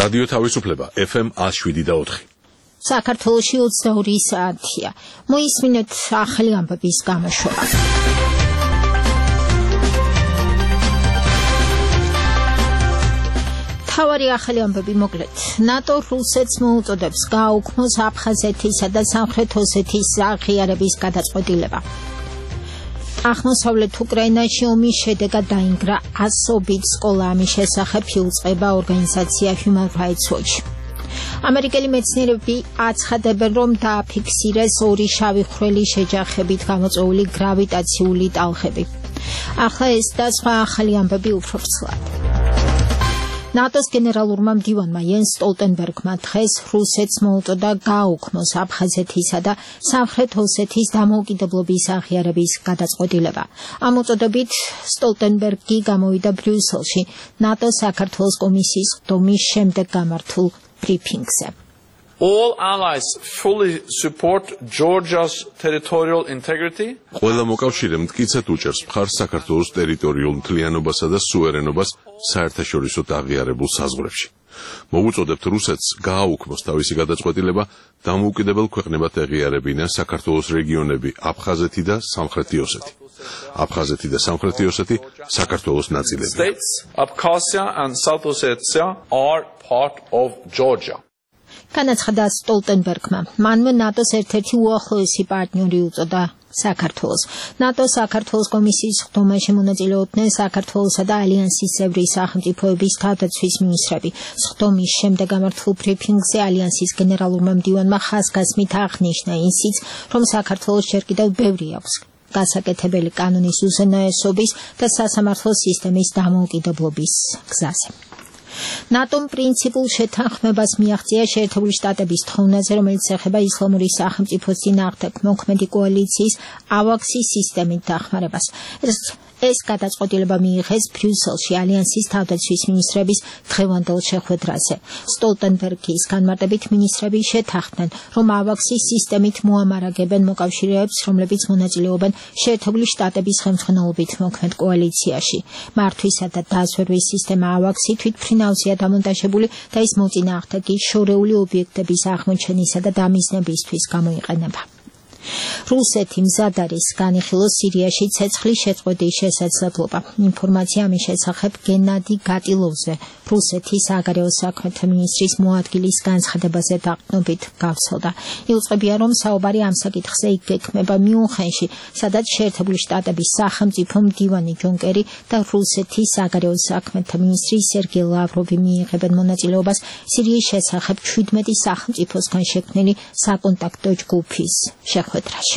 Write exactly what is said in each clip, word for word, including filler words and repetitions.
რადიო თავისუფლება F M one oh seven და four. საქართველოში ოცდაორი საათია. მოისმინეთ ახალი ამბების გამოშვება. თავარი ახალი ამბები მოკლედ. ნატო რუსეთს მოუწოდებს გააუქმოს აფხაზეთისა და სამხრეთ ოსეთის აღიარების გადაწყვეტილება. აღმოსავლეთ უკრაინაში ომის შედეგად დაინგრა ასობით სკოლა, ამის შესახებ იუწყება ორგანიზაცია Human Rights Watch. ამერიკელი მეცნიერები აცხადებენ, რომ დააფიქსირეს ორი შავი ხვრელის შეჯახებით გამოწვეული გრავიტაციული ტალღები. ახლა ეს და სხვა ახალი ამბები უფრო ფსლად. ნატოს გენერალურმა მდივანმა იენს სტოლტენბერგმა დღეს რუსეთს მოუწოდა გააუქმოს აფხაზეთისა და სამხრეთ ოსეთის დამოუკიდებლობის აღიარების გადაწყვეტილება. ამ მოწოდებით სტოლტენბერგი გამოვიდა ბრიუსელში ნატოს საქართველოს კომისიის ხდომის შემდეგ გამართულ ბრიფინგზე. All allies fully support Georgia's territorial integrity. ყველა მოკავშირე მტკიცედ უჭერს მხარს საქართველოს ტერიტორიულ მთლიანობასა და სუვერენობას საერთაშორისო აღიარებულ საზღვრებში. მოვუწოდებთ რუსეთს გააუქმოს თავისი გადაწყვეტილება დამოუკიდებელ ქვეყნებად ეღიარებინა საქართველოს რეგიონები აფხაზეთი და სამხრეთი ოსეთი. აფხაზეთი და სამხრეთი ოსეთი საქართველოს ნაწილებია. States Abkhazia and South Ossetia are part of Georgia. განაცხადა სტოლტენბერგმა, მანვე ნატოს ერთ-ერთი უახლოესი პარტნიორი უწოდა საქართველოს. ნატო საქართველოს კომისიის ხდომაში მონაწილეობდნენ საქართველოსა და ალიანსის წევრი სახელმწიფოების თავდაცვის მინისტრები. ხდომის შემდეგ გამართულ ბრიფინგზე ალიანსის გენერალურმა მდივანმა ხაზგასმით აღნიშნა ისიც, რომ საქართველოს ჯერ კიდევ ბევრი აქვს გასაკეთებელი კანონის უზენაესობის და სასამართლო სისტემის დამოუკიდებლობის გზაზე. ნატომ პრინციპულ შეთანხმებას მიაღწია შეერთებული შტატების თხოვნაზე, რომელიც ეხება ისლამური სახელმწიფოს წინააღმდეგ მოქმედი კოალიციის ავაქსის სისტემით დახმარებას. ეს გადაწყვეტილება მიიღეს ბრიუსელში ალიანსის თავდაცვის მინისტრების დღევანდელ შეხვედრაზე. სტოლტენბერგის განმარტებით მინისტრები შეთანხმდნენ, რომ ავაქსის სისტემით მოამარაგებენ მოკავშირეებს, რომლებიც მონაწილეობენ შეერთებული შტატების ხელმძღვანელობით მოქმედ კოალიციაში. მართვისა და დაზვერვის სისტემა ავაქსი თვითმფრინავზეა დამონტაჟებული და ის მოწინააღმდეგე შორეული ობიექტების აღმოჩენისა და დამიზნებისთვის გამოიყენება. რუსეთი მზად არის განიხილოს სირიაში ცეცხლის შეწყვეტის შესაძლებლობა. ინფორმაცია ამის შესახებ გენადი გატილოვზე, რუსეთის საგარეო საქმეთა მინისტრის მოადგილის განცხადებაზე დაყრდნობით გავრცელდა. იუწყებია, რომ საუბარი ამ საკითხზე იგეგმება მიუნხენში, სადაც შეერთებული შტატების სახელმწიფო მდივანი ჯონ კერი და რუსეთის საგარეო საქმეთა მინისტრი სერგეი ლავროვი მიიღებენ მონაწილეობას სირიის შესახებ შვიდმეტი სახელმწიფოსგან შექმნილი საკონტაქტო ჯგუფის შეხვედრაში.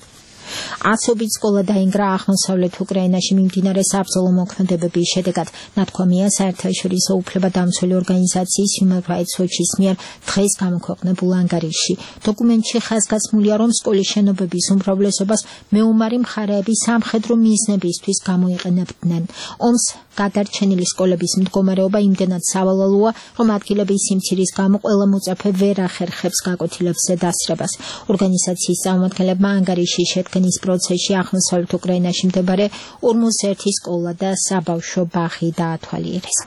ასობით სკოლა დაინგრა აღმოსავლეთ უკრაინაში მიმდინარე საბრძოლო მოქმედებების შედეგად. ნათქვამია საერთაშორისო უფლებადამცველი ორგანიზაციის Human Rights Watch-ის მიერ დღეს გამოქვეყნებულ ანგარიშში. დოკუმენტში ხაზგასმულია, რომ სკოლის შენობების უმრავლესობას მეომარი მხარეები სამხედრო მიზნებისთვის გამოიყენებდნენ. ომს გადარჩენილი სკოლების მდგომარეობა იმდენად სავალალოა, რომ ადგილების სიმცირის გამო ყველა მოწაფე ვერ ახერხებს გაკვეთილებზე დასწრებას. ორგანიზაციის წარმომადგენლებმა ანგარიშის შედგენის პროცესში აღმოსავლეთ უკრაინაში მდებარე ორმოცდაერთი სკოლა და საბავშვო ბაღი დაათვალიერეს.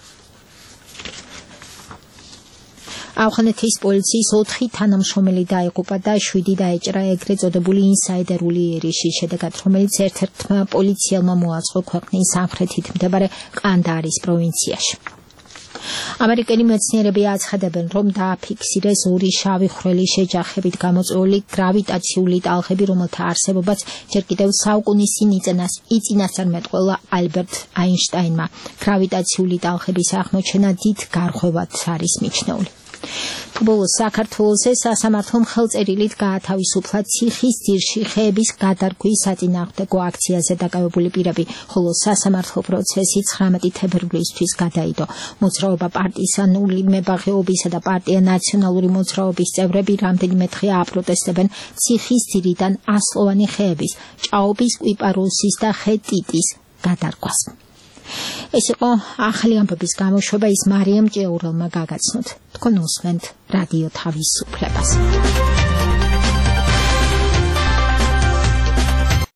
ავღანეთის პოლიციის ოთხი თანამშრომელი დაიღუპა და შვიდი დაეჭრა ეგრეთ წოდებული ინსაიდერული იერიშის შედეგად, რომელიც ერთ-ერთმა პოლიციელმა მოაწყო ქვეყნის სამხრეთით მდებარე ყანდაარის პროვინციაში. ამერიკელი მეცნიერები აცხადებენ, რომ დააფიქსირეს ორი შავი ხვრელის შეჯახებით გამოწვეული გრავიტაციული ტალღები, რომელთა არსებობაც ჯერ კიდევ საუკუნის წინ იწინასწარმეტყველა ალბერტ აინშტაინმა. გრავიტაციული ტალღების აღმოჩენა დიდ გარღვევად არის მიჩნეული. ბოლოს საქართველოს სასამართლომ ხელწერილით გაათავისუფლა ციხის ძირში ხეების გადარგვის საწინააღმდეგო აქციაზე დაკავებული პირები, ხოლო სასამართლო პროცესი ცხრამეტი თებერვლისთვის გადაიდო. მოძრაობა პარტიზანული მებაღეობისა და პარტია ნაციონალური მოძრაობის წევრები რამდენიმე დღე აპროტესტებენ ციხის ძირიდან ასლოვანი ხეების, ჭაობის, კვიპაროსის და ხე ტიტის გადარგვას. ეს იყო ახალი ამბების გამოშვება, ის მარიამ ჭეურელმა გაგაცნოთ. თქვენ უსმენთ რადიო თავისუფლებას.